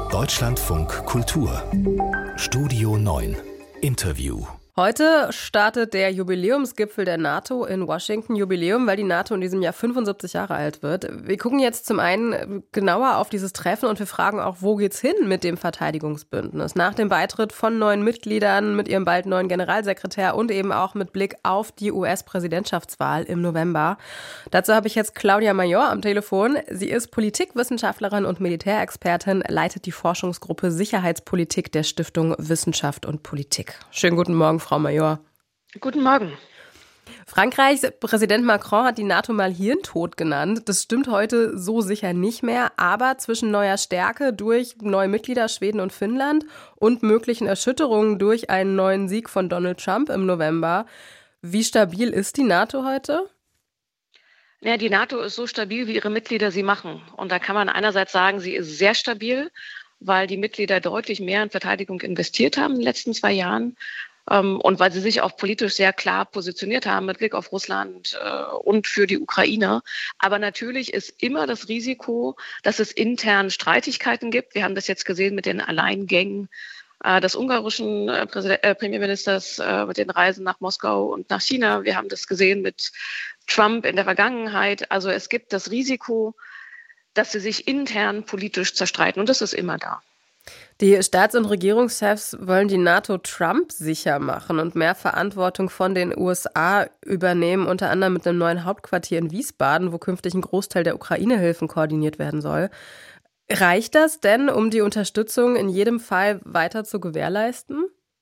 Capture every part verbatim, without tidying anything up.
Deutschlandfunk Kultur Studio neun Interview. Heute startet der Jubiläumsgipfel der NATO in Washington. Jubiläum, weil die NATO in diesem Jahr fünfundsiebzig Jahre alt wird. Wir gucken jetzt zum einen genauer auf dieses Treffen und wir fragen auch, wo geht's hin mit dem Verteidigungsbündnis? Nach dem Beitritt von neuen Mitgliedern, mit ihrem bald neuen Generalsekretär und eben auch mit Blick auf die U S-Präsidentschaftswahl im November. Dazu habe ich jetzt Claudia Major am Telefon. Sie ist Politikwissenschaftlerin und Militärexpertin, leitet die Forschungsgruppe Sicherheitspolitik der Stiftung Wissenschaft und Politik. Schönen guten Morgen, Frau Major. Guten Morgen. Frankreichs Präsident Macron hat die NATO mal hirntot genannt. Das stimmt heute so sicher nicht mehr. Aber zwischen neuer Stärke durch neue Mitglieder Schweden und Finnland und möglichen Erschütterungen durch einen neuen Sieg von Donald Trump im November, wie stabil ist die NATO heute? Ja, die NATO ist so stabil, wie ihre Mitglieder sie machen. Und da kann man einerseits sagen, sie ist sehr stabil, weil die Mitglieder deutlich mehr in Verteidigung investiert haben in den letzten zwei Jahren. Und weil sie sich auch politisch sehr klar positioniert haben mit Blick auf Russland äh, und für die Ukraine. Aber natürlich ist immer das Risiko, dass es intern Streitigkeiten gibt. Wir haben das jetzt gesehen mit den Alleingängen äh, des ungarischen äh, Präsident, äh, Premierministers, äh, mit den Reisen nach Moskau und nach China. Wir haben das gesehen mit Trump in der Vergangenheit. Also es gibt das Risiko, dass sie sich intern politisch zerstreiten. Und das ist immer da. Die Staats- und Regierungschefs wollen die NATO Trump sicher machen und mehr Verantwortung von den U S A übernehmen, unter anderem mit einem neuen Hauptquartier in Wiesbaden, wo künftig ein Großteil der Ukraine-Hilfen koordiniert werden soll. Reicht das denn, um die Unterstützung in jedem Fall weiter zu gewährleisten?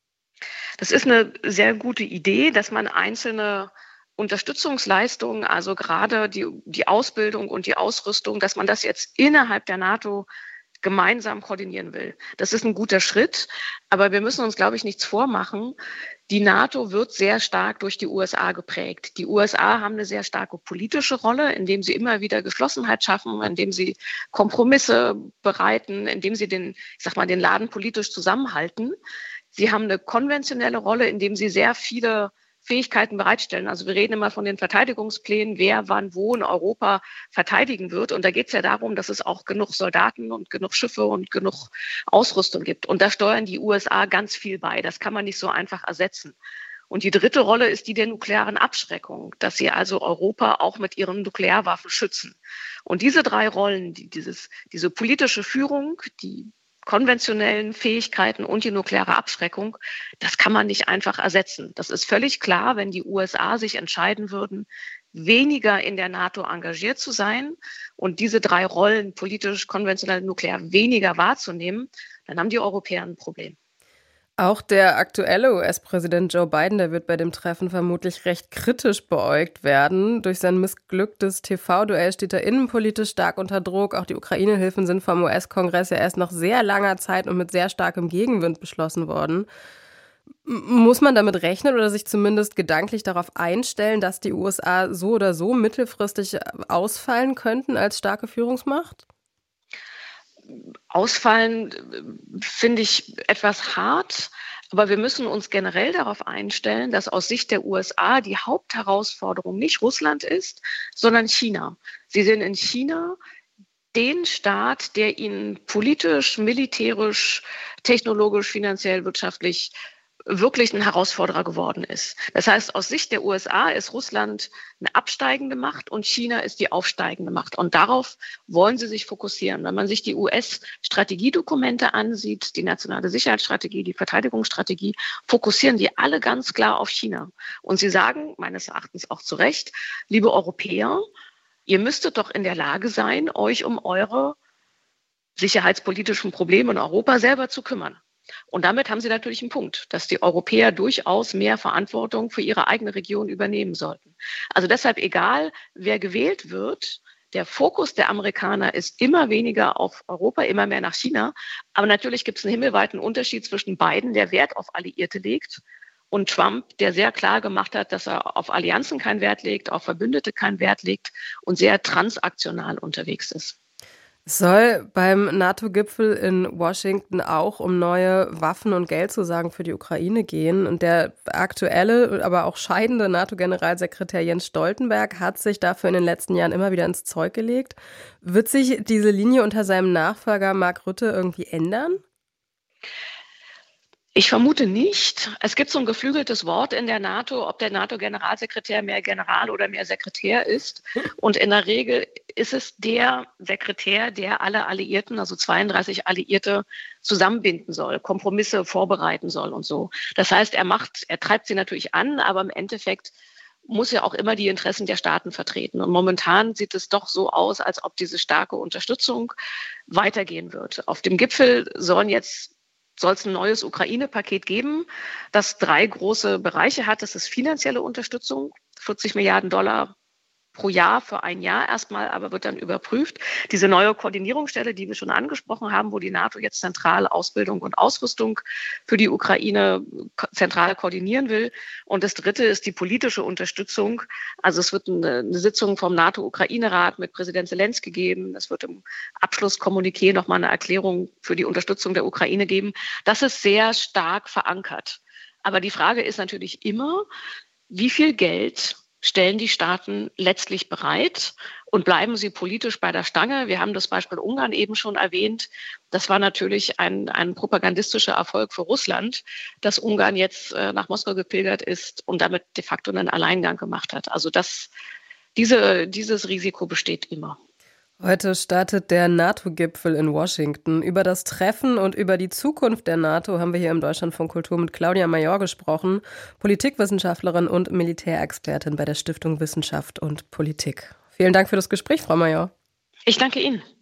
Das ist eine sehr gute Idee, dass man einzelne Unterstützungsleistungen, also gerade die, die Ausbildung und die Ausrüstung, dass man das jetzt innerhalb der NATO gemeinsam koordinieren will. Das ist ein guter Schritt, aber wir müssen uns, glaube ich, nichts vormachen. Die NATO wird sehr stark durch die U S A geprägt. Die U S A haben eine sehr starke politische Rolle, indem sie immer wieder Geschlossenheit schaffen, indem sie Kompromisse bereiten, indem sie den, ich sag mal, den Laden politisch zusammenhalten. Sie haben eine konventionelle Rolle, indem sie sehr viele Fähigkeiten bereitstellen. Also wir reden immer von den Verteidigungsplänen, wer wann wo in Europa verteidigen wird. Und da geht es ja darum, dass es auch genug Soldaten und genug Schiffe und genug Ausrüstung gibt. Und da steuern die U S A ganz viel bei. Das kann man nicht so einfach ersetzen. Und die dritte Rolle ist die der nuklearen Abschreckung, dass sie also Europa auch mit ihren Nuklearwaffen schützen. Und diese drei Rollen, die, dieses, diese politische Führung, die konventionellen Fähigkeiten und die nukleare Abschreckung, das kann man nicht einfach ersetzen. Das ist völlig klar, wenn die U S A sich entscheiden würden, weniger in der NATO engagiert zu sein und diese drei Rollen, politisch, konventionell, nuklear, weniger wahrzunehmen, dann haben die Europäer ein Problem. Auch der aktuelle U S-Präsident Joe Biden, der wird bei dem Treffen vermutlich recht kritisch beäugt werden. Durch sein missglücktes T V-Duell steht er innenpolitisch stark unter Druck. Auch die Ukraine-Hilfen sind vom U S-Kongress ja erst nach sehr langer Zeit und mit sehr starkem Gegenwind beschlossen worden. Muss man damit rechnen oder sich zumindest gedanklich darauf einstellen, dass die U S A so oder so mittelfristig ausfallen könnten als starke Führungsmacht? Ausfallen finde ich etwas hart, aber wir müssen uns generell darauf einstellen, dass aus Sicht der U S A die Hauptherausforderung nicht Russland ist, sondern China. Sie sehen in China den Staat, der ihnen politisch, militärisch, technologisch, finanziell, wirtschaftlich wirklich ein Herausforderer geworden ist. Das heißt, aus Sicht der U S A ist Russland eine absteigende Macht und China ist die aufsteigende Macht. Und darauf wollen sie sich fokussieren. Wenn man sich die U S-Strategiedokumente ansieht, die nationale Sicherheitsstrategie, die Verteidigungsstrategie, fokussieren die alle ganz klar auf China. Und sie sagen, meines Erachtens auch zu Recht, liebe Europäer, ihr müsstet doch in der Lage sein, euch um eure sicherheitspolitischen Probleme in Europa selber zu kümmern. Und damit haben sie natürlich einen Punkt, dass die Europäer durchaus mehr Verantwortung für ihre eigene Region übernehmen sollten. Also deshalb, egal wer gewählt wird, der Fokus der Amerikaner ist immer weniger auf Europa, immer mehr nach China. Aber natürlich gibt es einen himmelweiten Unterschied zwischen Biden, der Wert auf Alliierte legt, und Trump, der sehr klar gemacht hat, dass er auf Allianzen keinen Wert legt, auf Verbündete keinen Wert legt und sehr transaktional unterwegs ist. Es soll beim NATO-Gipfel in Washington auch um neue Waffen und Geldzusagen für die Ukraine gehen. Und der aktuelle, aber auch scheidende NATO-Generalsekretär Jens Stoltenberg hat sich dafür in den letzten Jahren immer wieder ins Zeug gelegt. Wird sich diese Linie unter seinem Nachfolger Mark Rutte irgendwie ändern? Ich vermute nicht. Es gibt so ein geflügeltes Wort in der NATO, ob der NATO-Generalsekretär mehr General oder mehr Sekretär ist. Und in der Regel ist es der Sekretär, der alle Alliierten, also zweiunddreißig Alliierte, zusammenbinden soll, Kompromisse vorbereiten soll und so. Das heißt, er macht, er treibt sie natürlich an, aber im Endeffekt muss er auch immer die Interessen der Staaten vertreten. Und momentan sieht es doch so aus, als ob diese starke Unterstützung weitergehen wird. Auf dem Gipfel sollen jetzt soll es ein neues Ukraine-Paket geben, das drei große Bereiche hat. Das ist finanzielle Unterstützung, vierzig Milliarden Dollar pro Jahr für ein Jahr erstmal, aber wird dann überprüft. Diese neue Koordinierungsstelle, die wir schon angesprochen haben, wo die NATO jetzt zentral Ausbildung und Ausrüstung für die Ukraine zentral koordinieren will. Und das Dritte ist die politische Unterstützung. Also es wird eine, eine Sitzung vom NATO-Ukraine-Rat mit Präsident Zelensky geben. Es wird im Abschlusskommuniqué nochmal eine Erklärung für die Unterstützung der Ukraine geben. Das ist sehr stark verankert. Aber die Frage ist natürlich immer, wie viel Geld stellen die Staaten letztlich bereit und bleiben sie politisch bei der Stange? Wir haben das Beispiel Ungarn eben schon erwähnt. Das war natürlich ein, ein propagandistischer Erfolg für Russland, dass Ungarn jetzt äh, nach Moskau gepilgert ist und damit de facto einen Alleingang gemacht hat. Also das, diese, dieses Risiko besteht immer. Heute startet der NATO-Gipfel in Washington. Über das Treffen und über die Zukunft der NATO haben wir hier im Deutschlandfunk Kultur mit Claudia Major gesprochen, Politikwissenschaftlerin und Militärexpertin bei der Stiftung Wissenschaft und Politik. Vielen Dank für das Gespräch, Frau Major. Ich danke Ihnen.